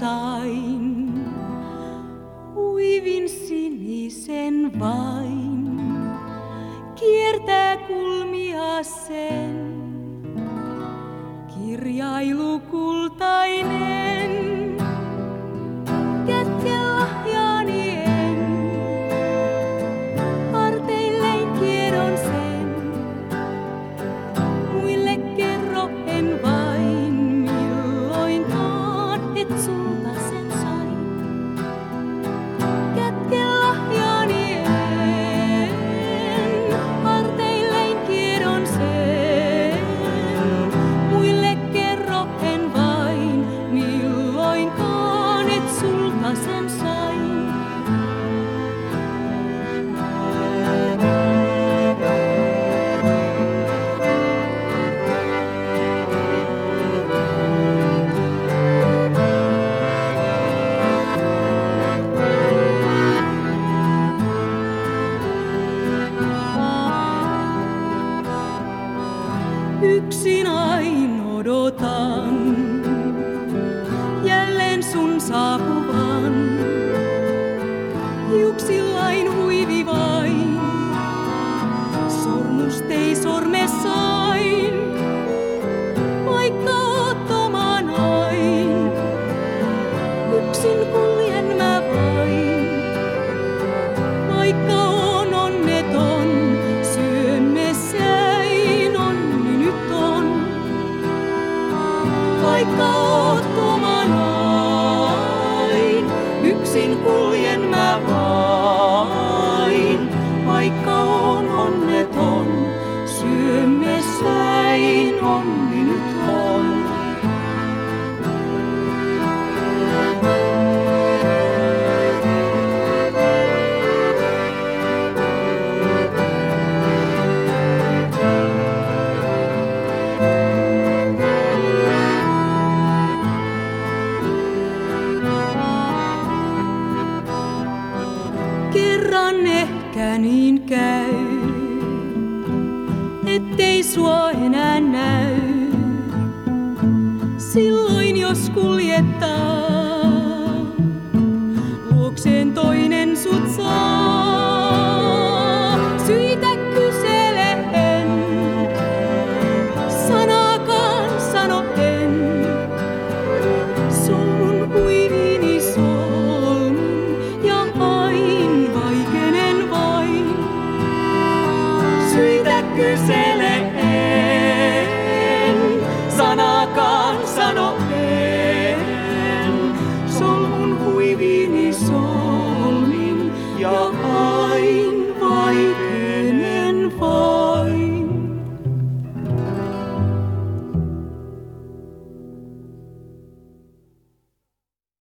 sain, huivin sinisen vain, kiertää kulmia sen, kirjailu kultainen, kätken lahjani en, harteillein kierron sen, muille kerro en vain, milloinkaan et sulta sen sain. Kätken lahjani en, harteillein kierron sen, muille kerro en vain, milloinkaan et sulta sen sain. Yksin ain odotan, jälleen sun saapuvan. Hiuksillain huivi vain, sormustei sormessain, vaikka oottoman ain. Yksin kuljen mä vain, vaikka on onneton, syömessäin onni nyt on. Vaikka oottoman ain, yksin kuljen mä vain, vaikka on onneton, syömessäin onni nyt on. Kerran ehkä niin käy, ettei sua enää näy. Silloin jos kuljettaa, luokseen toinen sut saa.